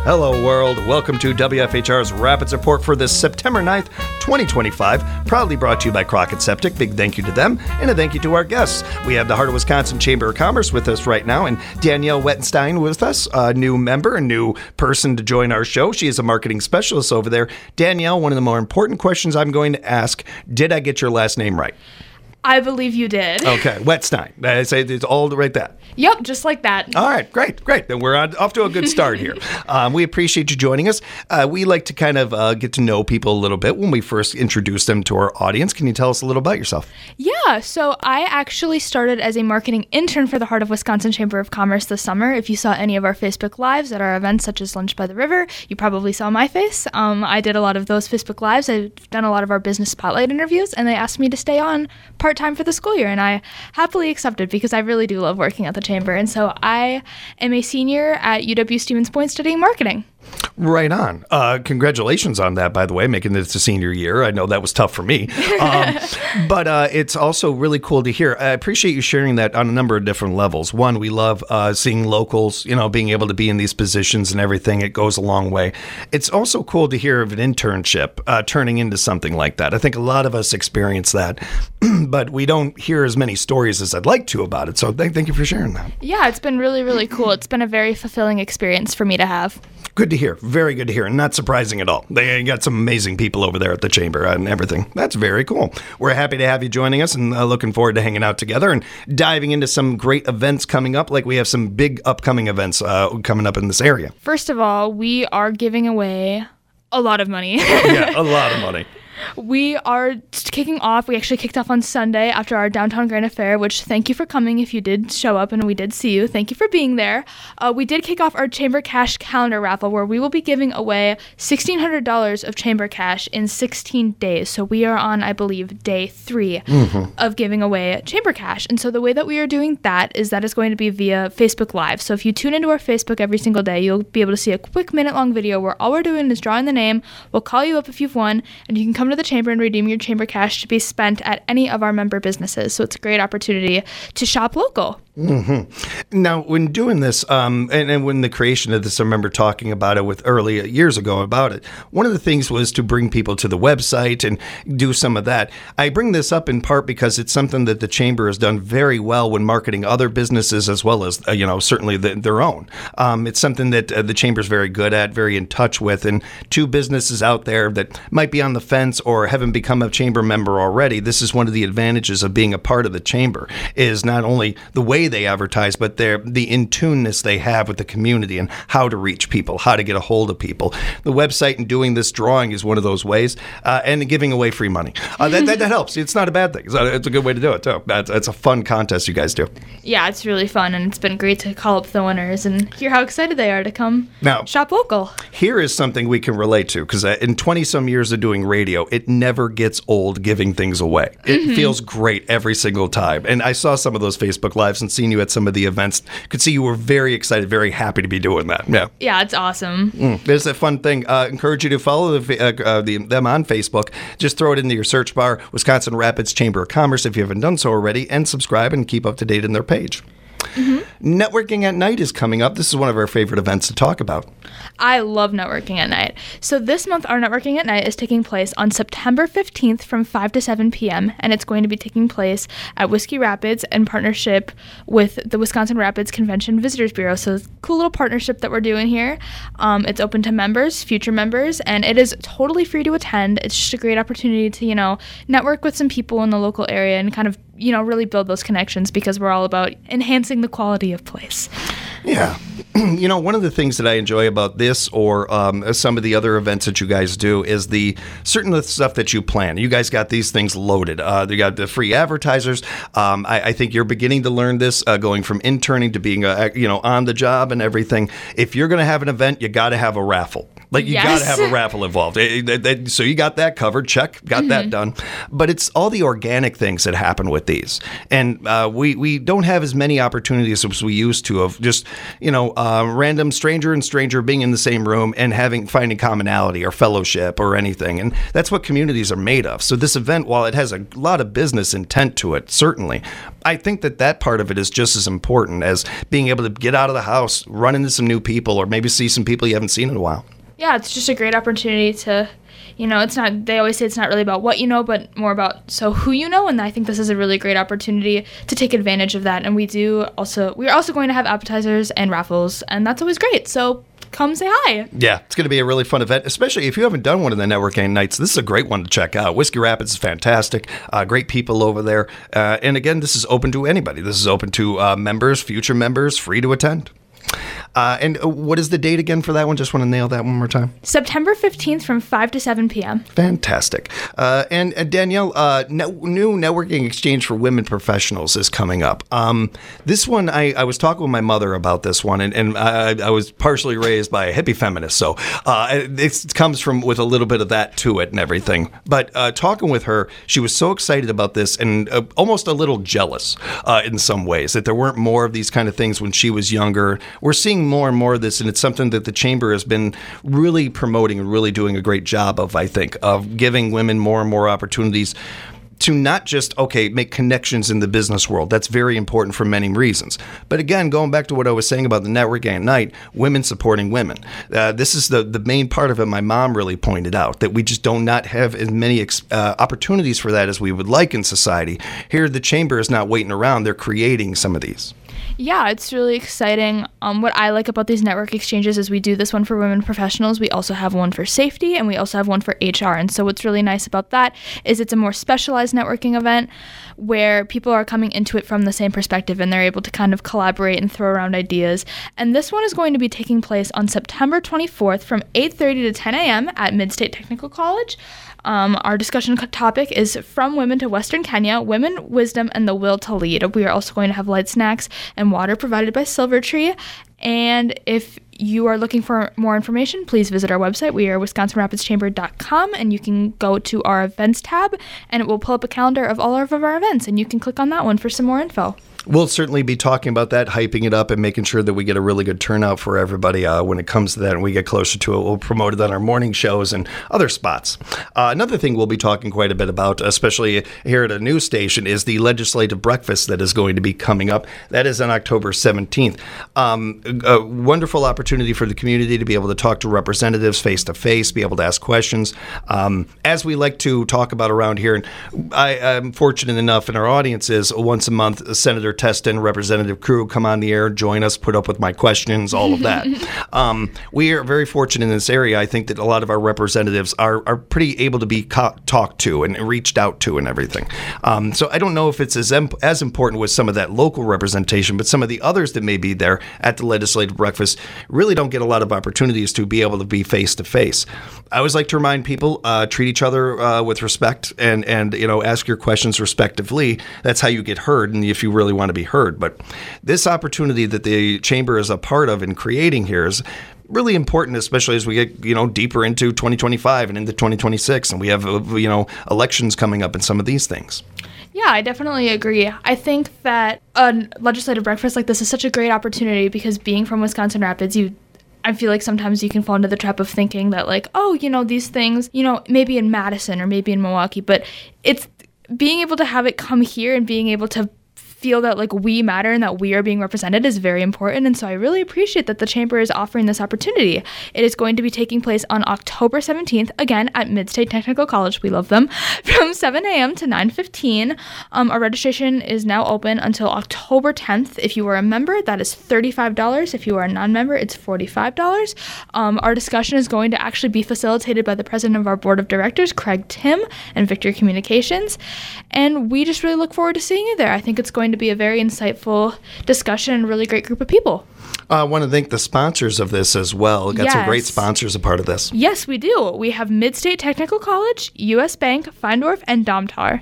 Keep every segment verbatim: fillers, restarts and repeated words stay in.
Hello, world. Welcome to W F H R's Rapids Report for this September ninth, twenty twenty-five. Proudly brought to you by Crockett Septic. Big thank you to them, and a thank you to our guests. We have the Heart of Wisconsin Chamber of Commerce with us right now, and Danielle Wettenstein with us, a new member, a new person to join our show. She is a marketing specialist over there. Danielle, one of the more important questions I'm going to ask, did I get your last name right? I believe you did. Okay, Wetstein. I say it's all right that. Yep, just like that. All right, great, great. Then we're on, off to a good start here. um, we appreciate you joining us. Uh, we like to kind of uh, get to know people a little bit when we first introduce them to our audience. Can you tell us a little about yourself? Yeah, so I actually started as a marketing intern for the Heart of Wisconsin Chamber of Commerce this summer. If you saw any of our Facebook Lives at our events such as Lunch by the River, you probably saw my face. Um, I did a lot of those Facebook Lives. I've done a lot of our business spotlight interviews, and they asked me to stay on part-time for the school year, and I happily accepted because I really do love working at the Chamber. And so I am a senior at U W Stevens Point studying marketing. Right on. Uh, congratulations on that, by the way, making this a senior year. I know that was tough for me. Um, but uh, it's also really cool to hear. I appreciate you sharing that on a number of different levels. One, we love uh, seeing locals, you know, being able to be in these positions and everything. It goes a long way. It's also cool to hear of an internship uh, turning into something like that. I think a lot of us experience that, but we don't hear as many stories as I'd like to about it. So th- thank you for sharing that. Yeah, it's been really, really cool. It's been a very fulfilling experience for me to have. Good to hear. Very good to hear. And not surprising at all. They got some amazing people over there at the Chamber and everything. That's very cool. We're happy to have you joining us and uh, looking forward to hanging out together and diving into some great events coming up. Like we have some big upcoming events uh, coming up in this area. First of all, we are giving away a lot of money. Yeah, a lot of money. We are kicking off. We actually kicked off on Sunday after our Downtown Grand Affair, which thank you for coming if you did show up and we did see you. Thank you for being there. Uh, we did kick off our Chamber Cash calendar raffle where we will be giving away sixteen hundred dollars of Chamber Cash in sixteen days. So we are on, I believe, day three mm-hmm. of giving away Chamber Cash. And so the way that we are doing that is that is going to be via Facebook Live. So if you tune into our Facebook every single day, you'll be able to see a quick minute-long video where all we're doing is drawing the name. We'll call you up if you've won, and you can come to the Chamber and redeem your Chamber Cash to be spent at any of our member businesses. So it's a great opportunity to shop local. Mm-hmm. Now, when doing this, um, and, and when the creation of this, I remember talking about it with early years ago about it. One of the things was to bring people to the website and do some of that. I bring this up in part because it's something that the Chamber has done very well when marketing other businesses as well as, uh, you know, certainly the, their own. Um, it's something that uh, the Chamber is very good at, very in touch with. And two businesses out there that might be on the fence or haven't become a Chamber member already, this is one of the advantages of being a part of the Chamber, is not only the way they advertise, but their the in-tuneness they have with the community and how to reach people, how to get a hold of people. The website and doing this drawing is one of those ways, uh, and giving away free money. Uh, that, that that helps. It's not a bad thing. It's, a, it's a good way to do it, too. That's, that's a fun contest you guys do. Yeah, it's really fun, and it's been great to call up the winners and hear how excited they are to come now, shop local. Here is something we can relate to, because uh, in twenty-some years of doing radio, it never gets old giving things away. It mm-hmm. feels great every single time. And I saw some of those Facebook Lives and seen you at some of the events. Could see you were very excited, very happy to be doing that. Yeah, yeah, it's awesome. Mm. There's a fun thing. Uh, encourage you to follow the, uh, uh, the, them on Facebook. Just throw it into your search bar, Wisconsin Rapids Chamber of Commerce, if you haven't done so already, and subscribe and keep up to date in their page. Mm-hmm. Networking at Night is coming up. This is one of our favorite events to talk about. I love networking at night. So this month, our networking at night is taking place on September fifteenth from five to seven p.m., and it's going to be taking place at Whiskey Rapids in partnership with the Wisconsin Rapids Convention Visitors Bureau. So it's a cool little partnership that we're doing here. Um, it's open to members, future members, and it is totally free to attend. It's just a great opportunity to, you know, network with some people in the local area and kind of, you know, really build those connections because we're all about enhancing the quality of place. Yeah. You know, one of the things that I enjoy about this or um, some of the other events that you guys do is the certain stuff that you plan. You guys got these things loaded. Uh, you got the free advertisers. Um, I, I think you're beginning to learn this, uh, going from interning to being, uh, you know, on the job and everything. If you're going to have an event, you got to have a raffle. Like, you yes. got to have a raffle involved. It, it, it, so you got that covered. Check. Got mm-hmm. that done. But it's all the organic things that happen with these. And uh, we, we don't have as many opportunities as we used to of just, you know, uh, random stranger and stranger being in the same room and having finding commonality or fellowship or anything. And that's what communities are made of. So this event, while it has a lot of business intent to it, certainly, I think that that part of it is just as important as being able to get out of the house, run into some new people, or maybe see some people you haven't seen in a while. Yeah, it's just a great opportunity to, you know, it's not, they always say it's not really about what you know, but more about so who you know. And I think this is a really great opportunity to take advantage of that. And we do also, we're also going to have appetizers and raffles, and that's always great. So come say hi. Yeah, it's going to be a really fun event, especially if you haven't done one of the networking nights. This is a great one to check out. Whiskey Rapids is fantastic. Uh, great people over there. Uh, and again, this is open to anybody. This is open to uh, members, future members, free to attend. Uh, and what is the date again for that one? Just want to nail that one more time. September fifteenth from five to seven p.m. Fantastic. Uh, and, and Danielle, uh, no, new networking exchange for women professionals is coming up. Um, this one, I, I was talking with my mother about this one, and, and I, I was partially raised by a hippie feminist, so uh, it comes from with a little bit of that to it and everything. But uh, talking with her, she was so excited about this and uh, almost a little jealous uh, in some ways that there weren't more of these kind of things when she was younger. We're seeing more and more of this, and it's something that the Chamber has been really promoting and really doing a great job of, I think, of giving women more and more opportunities to not just, okay, make connections in the business world. That's very important for many reasons. But again, going back to what I was saying about the networking at night, women supporting women. Uh, this is the, the main part of it my mom really pointed out, that we just do not have as many uh, opportunities for that as we would like in society. Here, the Chamber is not waiting around. They're creating some of these. Yeah, it's really exciting. Um, what I like about these network exchanges is we do this one for women professionals. We also have one for safety, and we also have one for H R. And so what's really nice about that is it's a more specialized networking event where people are coming into it from the same perspective, and they're able to kind of collaborate and throw around ideas. And this one is going to be taking place on September twenty-fourth from eight thirty to ten a.m. at Mid-State Technical College. Um, our discussion topic is From Women to Western Kenya, Women, Wisdom, and the Will to Lead. We are also going to have light snacks and water provided by Silver Tree. And if you are looking for more information, please visit our website. We are wisconsin rapids chamber dot com, and you can go to our events tab, and it will pull up a calendar of all of our events, and you can click on that one for some more info. We'll certainly be talking about that, hyping it up, and making sure that we get a really good turnout for everybody uh, when it comes to that, and we get closer to it. We'll promote it on our morning shows and other spots. Uh, another thing we'll be talking quite a bit about, especially here at a news station, is the legislative breakfast that is going to be coming up. That is on October seventeenth. Um, a wonderful opportunity for the community to be able to talk to representatives face-to-face, be able to ask questions. Um, as we like to talk about around here, and I, I'm fortunate enough in our audience is once a month, Senator Teston, Representative Crew come on the air, join us, put up with my questions, all of that. um, we are very fortunate in this area. I think that a lot of our representatives are, are pretty able to be co- talked to and reached out to and everything. Um, so I don't know if it's as, imp- as important with some of that local representation, but some of the others that may be there at the legislative breakfast really don't get a lot of opportunities to be able to be face-to-face. I always like to remind people, uh, treat each other uh, with respect and, and, you know, ask your questions respectively. That's how you get heard, and if you really want to be heard. But this opportunity that the Chamber is a part of in creating here is really important, especially as we get, you know, deeper into twenty twenty-five and into twenty twenty-six, and we have, you know, elections coming up and some of these things. Yeah, I definitely agree. I think that a legislative breakfast like this is such a great opportunity because being from Wisconsin Rapids, you I feel like sometimes you can fall into the trap of thinking that, like, oh, you know, these things, you know, maybe in Madison or maybe in Milwaukee, but it's being able to have it come here and being able to feel that like we matter and that we are being represented is very important. And so I really appreciate that the Chamber is offering this opportunity. It is going to be taking place on October seventeenth, again at Mid-State Technical College. We love them. From seven a.m. to nine fifteen. Um, our registration is now open until October tenth. If you are a member, that is thirty-five dollars. If you are a non-member, it's forty-five dollars. Um, our discussion is going to actually be facilitated by the president of our board of directors, Craig Tim, and Victory Communications. And we just really look forward to seeing you there. I think it's going to be a very insightful discussion and a really great group of people. Uh, I want to thank the sponsors of this as well. We've got yes. some great sponsors a part of this. Yes, we do. We have Mid-State Technical College, U S Bank, Feindorf, and Domtar.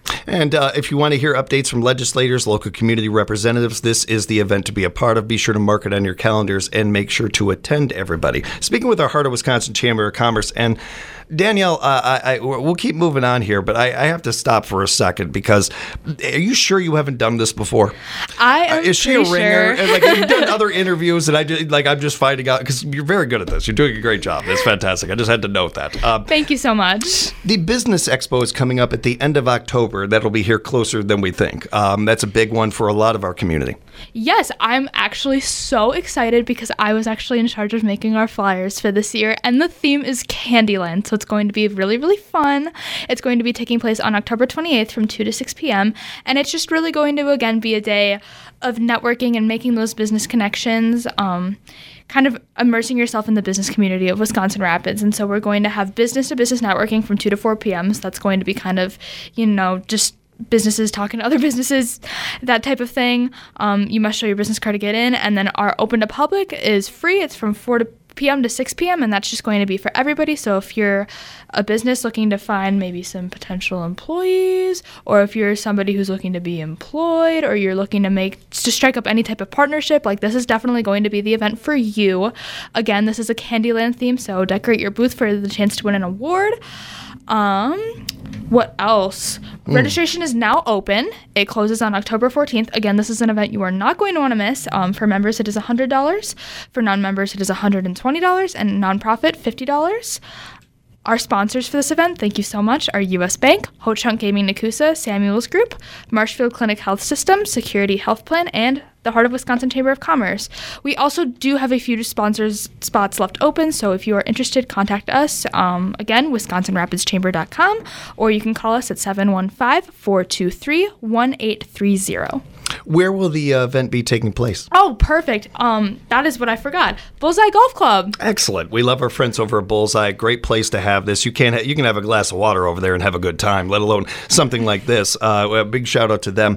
And uh, if you want to hear updates from legislators, local community representatives, this is the event to be a part of. Be sure to mark it on your calendars and make sure to attend, everybody. Speaking with our Heart of Wisconsin Chamber of Commerce, and Danielle, uh, I, I, we'll keep moving on here, but I, I have to stop for a second because are you sure you haven't done this before? I am uh, Is she a ringer? Sure. And, like, you've done other interviews, and I just, like I'm just finding out because you're very good at this. You're doing a great job. It's fantastic. I just had to note that. Um, Thank you so much. The Business Expo is coming up at the end of October. That'll be here closer than we think. Um, that's a big one for a lot of our community. Yes, I'm actually so excited because I was actually in charge of making our flyers for this year, and the theme is Candyland, so it's going to be really, really fun. It's going to be taking place on October twenty-eighth from two to six p.m., and it's just really going to, again, be a day of networking and making those business connections, um, kind of immersing yourself in the business community of Wisconsin Rapids. And so we're going to have business-to-business networking from two to four p.m., so that's going to be kind of, you know, just businesses talking to other businesses, that type of thing. Um, you must show your business card to get in. And then our open to public is free. It's from four p.m. to six p.m. and that's just going to be for everybody. So if you're a business looking to find maybe some potential employees, or if you're somebody who's looking to be employed, or you're looking to make to strike up any type of partnership, like this is definitely going to be the event for you. Again, this is a Candyland theme, so decorate your booth for the chance to win an award. Um, what else? Mm. Registration is now open. It closes on October fourteenth. Again, this is an event you are not going to want to miss. Um, for members, it is one hundred dollars. For non-members, it is one hundred twenty dollars. And nonprofit, fifty dollars. Our sponsors for this event, thank you so much, are U S Bank, Ho-Chunk Gaming Nakusa, Samuels Group, Marshfield Clinic Health System, Security Health Plan, and the Heart of Wisconsin Chamber of Commerce. We also do have a few sponsors spots left open, so if you are interested, contact us. Um, again, wisconsin rapids chamber dot com, or you can call us at seven one five, four two three, one eight three zero. Where will the uh, event be taking place? Oh, perfect. Um, that is what I forgot. Bullseye Golf Club. Excellent. We love our friends over at Bullseye. Great place to have this. You can't. Ha- you can have a glass of water over there and have a good time, let alone something like this. Uh, a big shout out to them.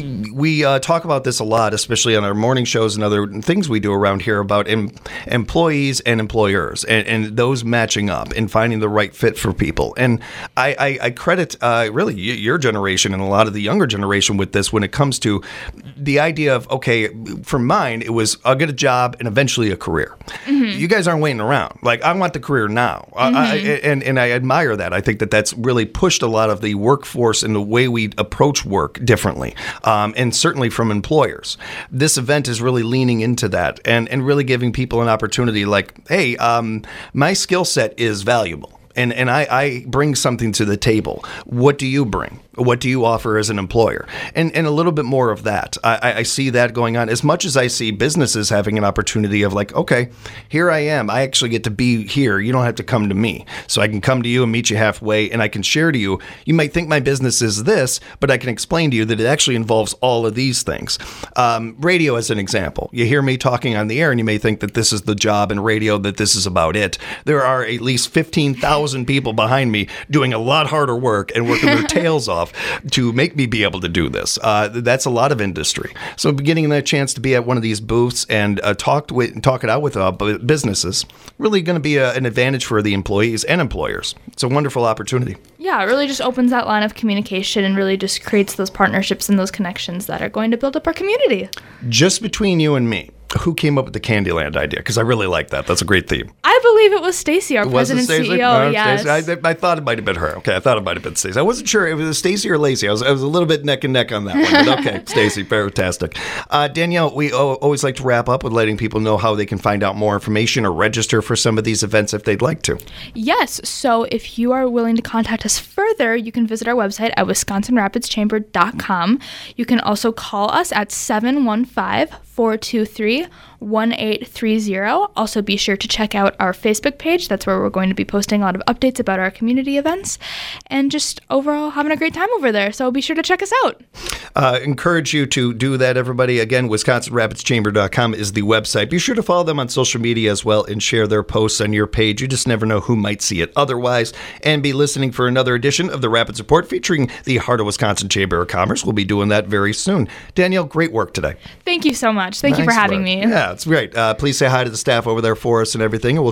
We uh, talk about this a lot, especially on our morning shows and other things we do around here about em- employees and employers and, and those matching up and finding the right fit for people. And I, I, I credit uh, really your generation and a lot of the younger generation with this when it comes to the idea of, okay, for mine, it was I'll get a job and eventually a career. Mm-hmm. You guys aren't waiting around. Like, I want the career now. Mm-hmm. I, I, and, and I admire that. I think that that's really pushed a lot of the workforce and the way we approach work differently, um, and certainly from employers. This event is really leaning into that and, and really giving people an opportunity like, hey, um, my skill set is valuable. And and I, I bring something to the table. What do you bring? What do you offer as an employer? And and a little bit more of that. I, I see that going on as much as I see businesses having an opportunity of like, okay, here I am. I actually get to be here. You don't have to come to me. So I can come to you and meet you halfway, and I can share to you. You might think my business is this, but I can explain to you that it actually involves all of these things. Um, radio as an example. You hear me talking on the air, and you may think that this is the job in radio, that this is about it. There are at least fifteen thousand people behind me doing a lot harder work and working their tails off to make me be able to do this. Uh, that's a lot of industry. So getting that chance to be at one of these booths and uh, talk with, talk it out with uh, businesses, really going to be a, an advantage for the employees and employers. It's a wonderful opportunity. Yeah, it really just opens that line of communication and really just creates those partnerships and those connections that are going to build up our community. Just between you and me, who came up with the Candyland idea? Because I really like that. That's a great theme. I believe it was Stacy, our was president and C E O. No, yes. Stacey. I, I thought it might have been her. Okay, I thought it might have been Stacy. I wasn't sure if it was Stacy or Lacey. I was, I was a little bit neck and neck on that one. But okay, Stacy, fantastic. Uh, Danielle, we o- always like to wrap up with letting people know how they can find out more information or register for some of these events if they'd like to. Yes. So if you are willing to contact us further, you can visit our website at wisconsin rapids chamber dot com. You can also call us at seven one five, four two three, one eight three zero. Also, be sure to check out our Facebook page. That's where we're going to be posting a lot of updates about our community events and just overall having a great time over there. So be sure to check us out. Uh, encourage you to do that, everybody. Again, wisconsin rapids chamber dot com is the website. Be sure to follow them on social media as well and share their posts on your page. You just never know who might see it otherwise. And be listening for another edition of the Rapids Report featuring the Heart of Wisconsin Chamber of Commerce. We'll be doing that very soon. Danielle, great work today. Thank you so much. Thank nice you for having work. me. Yeah, it's great. Uh, please say hi to the staff over there for us and everything, and we'll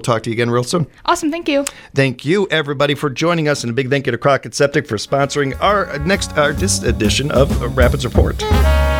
talk to you again real soon. Awesome. Thank you. Thank you, everybody, for joining us, and a big thank you to Crockett Septic for sponsoring our next, our this edition of Rapids Report.